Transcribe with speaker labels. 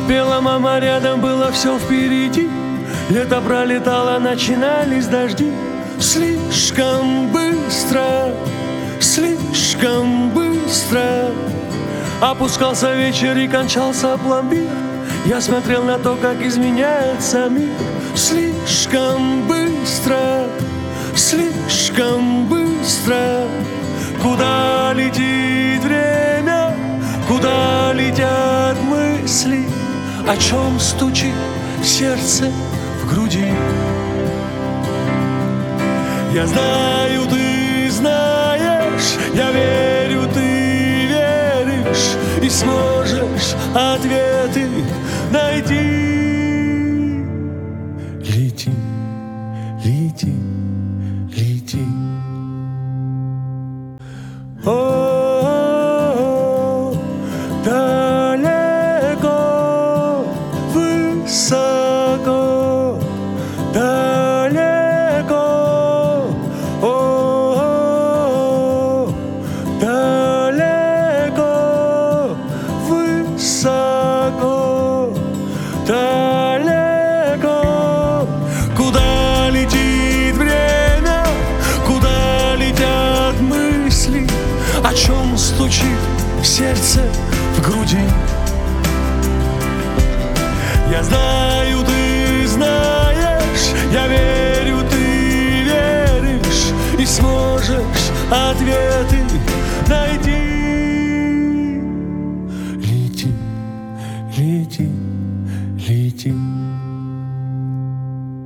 Speaker 1: Пела мама рядом, было все впереди. Лето пролетало, начинались дожди. Слишком быстро, слишком быстро опускался вечер и кончался пломбир. Я смотрел на то, как изменяется мир. Слишком быстро, слишком быстро. Куда летит время, куда летят мысли, о чем стучит сердце в груди. Я знаю, ты знаешь, я верю, ты веришь, и сможешь ответы найти. Лети, лети, лети. О, далеко, высоко, далеко. О, далеко, высоко, далеко. Куда летит время, куда летят мысли, о чем стучит сердце в груди. Я знаю, ты знаешь, я верю, ты веришь, и сможешь ответы найти.